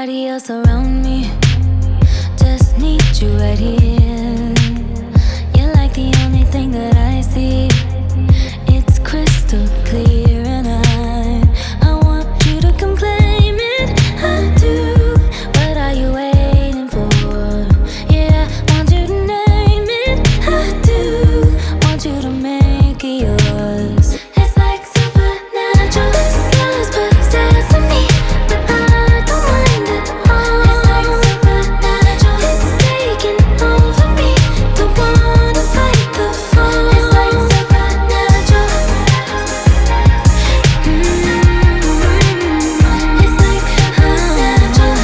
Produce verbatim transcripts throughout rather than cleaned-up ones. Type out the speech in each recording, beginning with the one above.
Nobody else around me, just need you right here. You're like the only thing that I see. It's crystal clear, and I I want you to come claim it. I do. What are you waiting for? Yeah, I want you to name it. I do. Want you to make it yours. It's like supernatural. Stars possess me, but I don't mind at all. It's like supernatural. It's taking over me. Don't wanna fight the fall. It's like supernatural. Mm-hmm. It's like supernatural.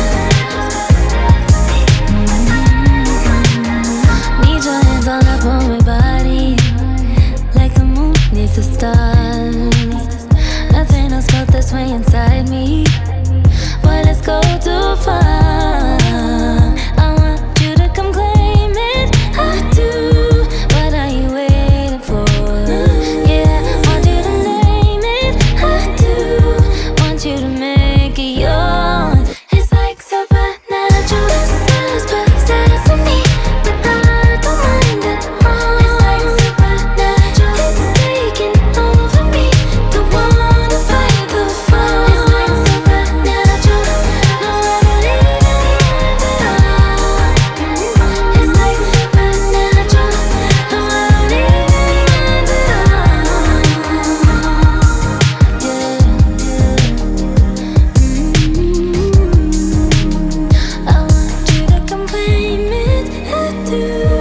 Mm-hmm. Need your hands all up on my body, like the moon needs the stars. Nothing else felt this way inside me. But let's go too far. I want you to come claim it. I do. What are you waiting for? Yeah, want you to name it. I do. Want you to make it yours. It's like supernatural. Stars possessing me, but I don't mind at all. It's like supernatural. It's taking over me. Don't wanna fight the fall. It's like supernatural. No, I don't even mind at all. It's like supernatural. No, I don't even mind at all. Yeah. Mm-hmm. I want you to come claim it. I do.